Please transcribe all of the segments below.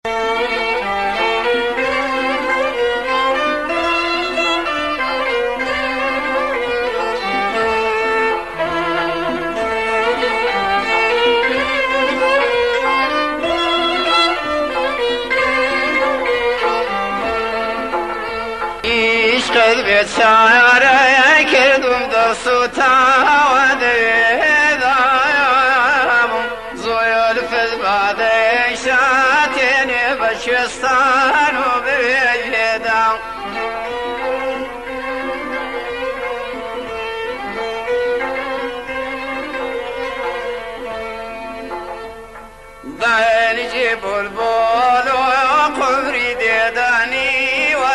عشقت بیچاره کردم دست و تاودیدم زلفت بعد شاتینی بشستان و بیدم دلجی بلبل و قمری دیدنی و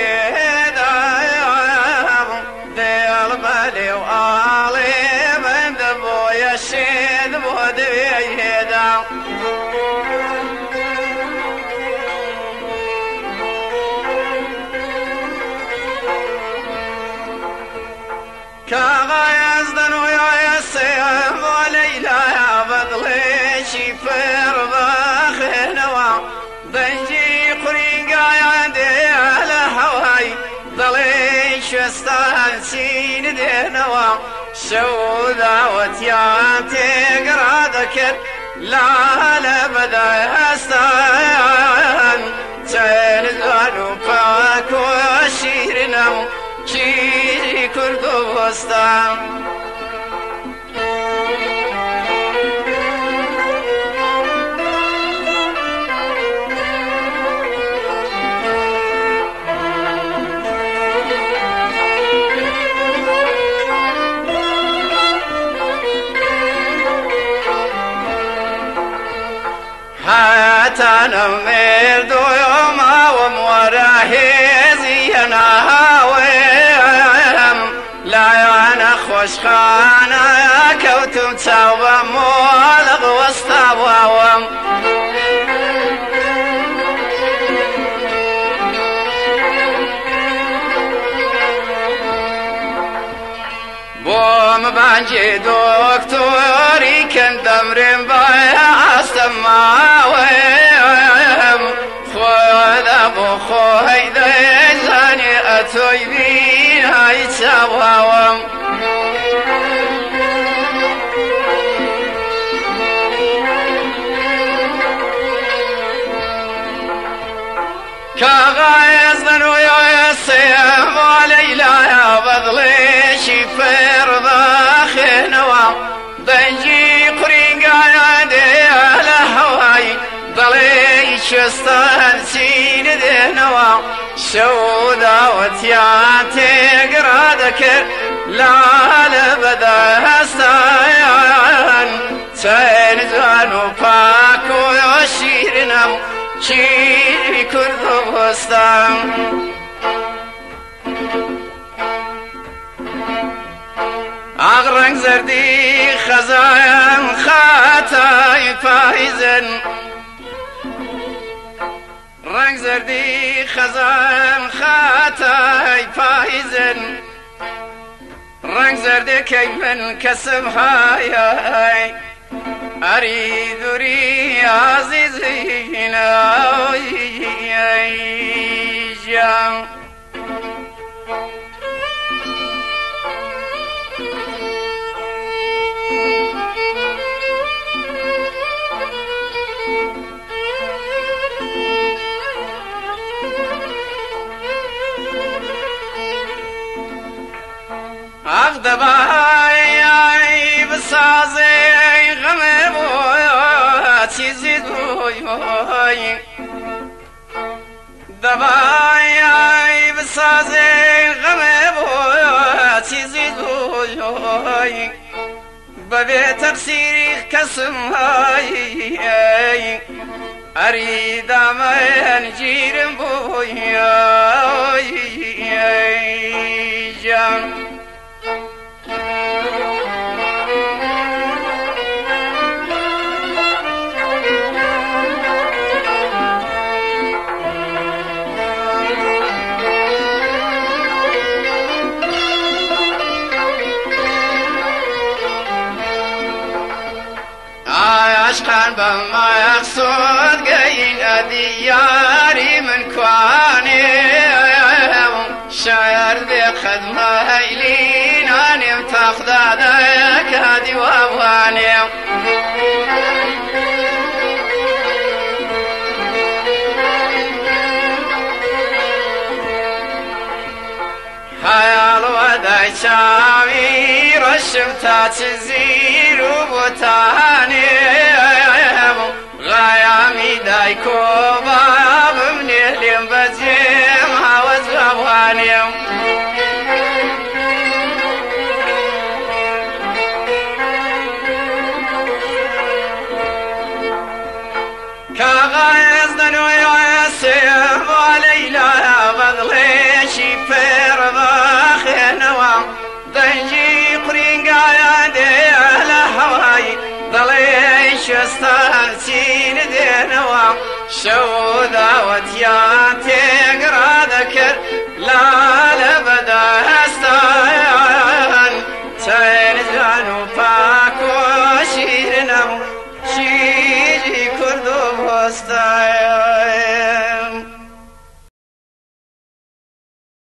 شویدم دل بلی و آلی بند بوی شید بودویدم کاغا یزدن و یاسیم و لیلا بدلی شیفر بخنوا دنجی قرینگا یادی الهوای دلی شستان سین دینوا شودا و تیاتی گرادکر لال بدایستان چین زانو پاک و شیرنم چیزی کرد و بستان هاتنا مرد يوم ومراهزي نهاوم لا يانا خوش خانا كوتم تاوى مولغ واستاوام بوم بانجي دكتوري كان دمرين بايا استماوم خذ ابو خوي ذاني اتوي بي هاي تاوام كاغايز ذنو يا سيم وليلا يا بضلي شفر ضاخنوا دنجي قرينقا يدي على هواي ضلي شستان سين ذنوا شودا وتياتي قرادكر لا لبدا هستان تنزانو باكو يشيرنم چی کردستان آغرنگ زردی خزایم خاتای پایزن رنگ زردی خزایم خاتای پایزن رنگ زردی که من کسم های أريدري عزيزينا جام أغدباي بسازي غمي چیزی دوی دبای بسازی غمه بوی چیزی دوی ببی تقصیری کسم های اریدم انجیرم بوی جان عشقان بمایا مقصود قين دياري من كواني شعر ذي خدمة هيلين أني تاخذ ذاك هادي وابواني هيا الوداع شامي رشبتات الزير وبوتاني غايامي دايكو باب من اللي بزيم هاوز وابواني كغايز دنو يعسم وليلى بضلي شيفر باخنوا دنجي قرينقا يدي على هواي ضلي شستان سين دينوا شو ذاوت يا تقرا ذكر لا لبدا هستان تنزانو باكو شيرنا شيجي كردو بستايا